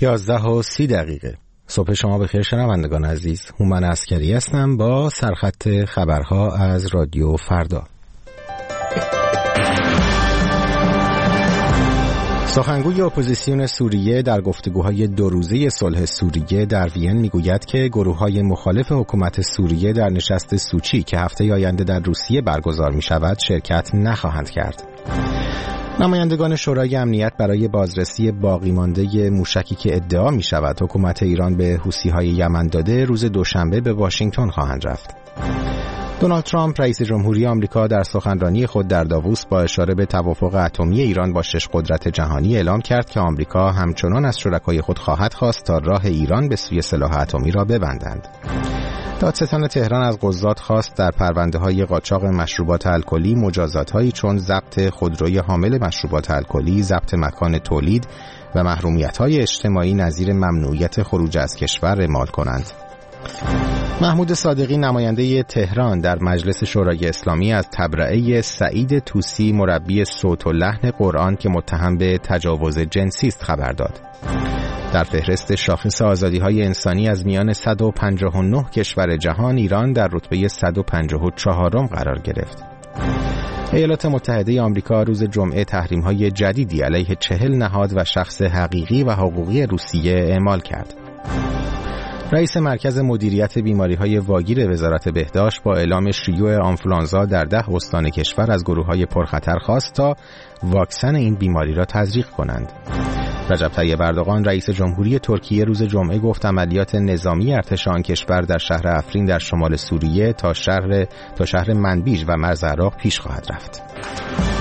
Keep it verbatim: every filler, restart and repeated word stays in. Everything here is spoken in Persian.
یازده و سی دقیقه. صبح شما بخیر شنوندگان عزیز. هومن عسکری هستم با سرخط خبرها از رادیو فردا. سخنگوی اپوزیسیون سوریه در گفتگوهای دو روزه صلح سوریه در وین میگوید که گروه‌های مخالف حکومت سوریه در نشست سوچی که هفته آینده در روسیه برگزار می‌شود شرکت نخواهند کرد. نمایندگان شورای امنیت برای بازرسی باقی مانده موشکی که ادعا می شود حکومت ایران به حوثی‌های یمن داده روز دوشنبه به واشنگتن خواهند رفت. دونالد ترامپ رئیس جمهوری آمریکا در سخنرانی خود در داووس با اشاره به توافق اتمی ایران با شش قدرت جهانی اعلام کرد که آمریکا همچنان از شرکای خود خواهد خواست تا راه ایران به سوی سلاح اتمی را ببندند. دادستان تهران از قضات خواست در پرونده‌های قاچاق مشروبات الکلی مجازات‌هایی چون ضبط خودروی حامل مشروبات الکلی، ضبط مکان تولید و محرومیت‌های اجتماعی نظیر ممنوعیت خروج از کشور اعمال کنند. محمود صادقی نماینده تهران در مجلس شورای اسلامی از تبرئه سعید طوسی مربی صوت و لحن قرآن که متهم به تجاوز جنسی است خبر داد. در فهرست شاخص آزادی‌های انسانی از میان صد و پنجاه و نه کشور جهان ایران در رتبه صد و پنجاه و چهارم قرار گرفت. ایالات متحده آمریکا روز جمعه تحریم‌های جدیدی علیه چهل نهاد و شخص حقیقی و حقوقی روسیه اعمال کرد. رئیس مرکز مدیریت بیماری‌های واگیر وزارت بهداشت با اعلام شیوع آنفولانزا در ده استان کشور از گروه‌های پرخطر خواست تا واکسن این بیماری را تزریق کنند. رجب طیب اردوغان رئیس جمهوری ترکیه روز جمعه گفت عملیات نظامی ارتش آن کشور در شهر افرین در شمال سوریه تا شهر تا شهر منبیج و مرز عراق پیش خواهد رفت.